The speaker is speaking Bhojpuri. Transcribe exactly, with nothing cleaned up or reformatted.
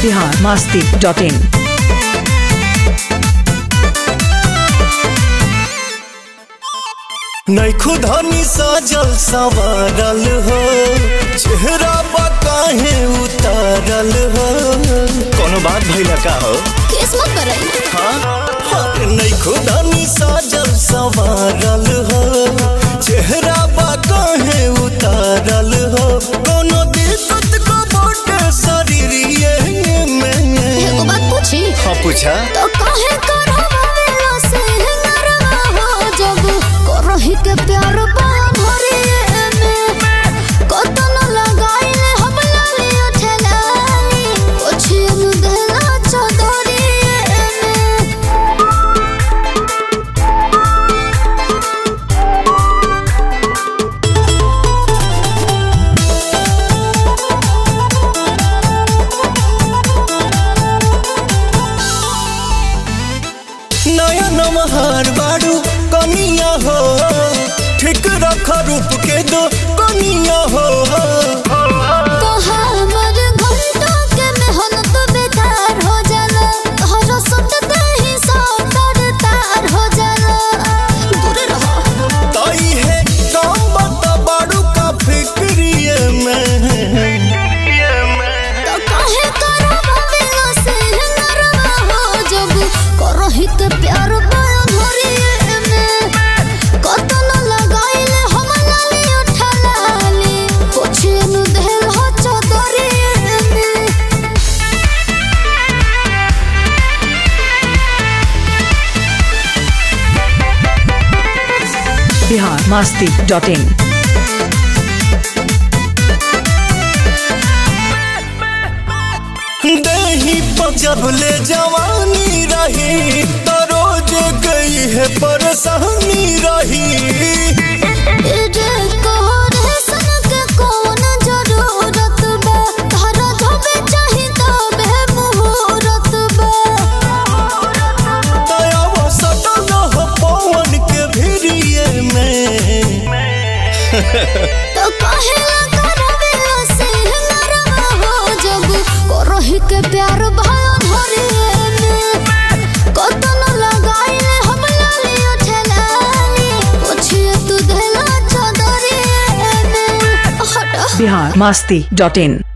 बिहार मस्ती डॉट इन। नैखु धनी सजल संवारल हो, चेहरा पर काहे उतारल हो। कोनो बात भइला का हो? किस्मत बरई। हाँ, नैखु धनी सजल संवारल हो, चेहरा पर काहे उतारल हो। कोनो दिक्कत को बोटे शरीरिये में। एगो बात पूछी? हाँ पूछा। तो काहे करवावेला से नरवा हो जब करही के प्यार बाया भरिए में कतन लगाइले हम लाली उठलानी ओछिन देला चदरिए में। नया नमहार बाड़ू कनिया हो, ठीक रख रूप के दो कनिया हो। कहा मर घंटा के मेहनत बेकार हो जाला, हर सुनते ही सब तार हो जाला। दूर रहो। ताई है काम बता बाड़ू का फिक्रिये में। तो काहे करवावेला से नरवा हो जब करही के प्यार बाया भरिए में कतन लगाइले हम लाली उठलाली ओछिन देला चदरिए में। बिहार मस्ती डॉट इन। दही पजबले जवानी रही तो रोज गई है परेशानी रही। इजे कोरे सन के कौन जरूरत बा, तारा धोबे चाही तबे मुहूर्त बा। दया वो सटल हो पवन के भिरिये में। तो काहे करवावेला से नरवा हो जब करही के प्यार भाया भरिए में कतन लगाइले हम लाली उठलानी ओछिए तू देला चदरिए में। हट। बिहार मस्ती डॉट इन।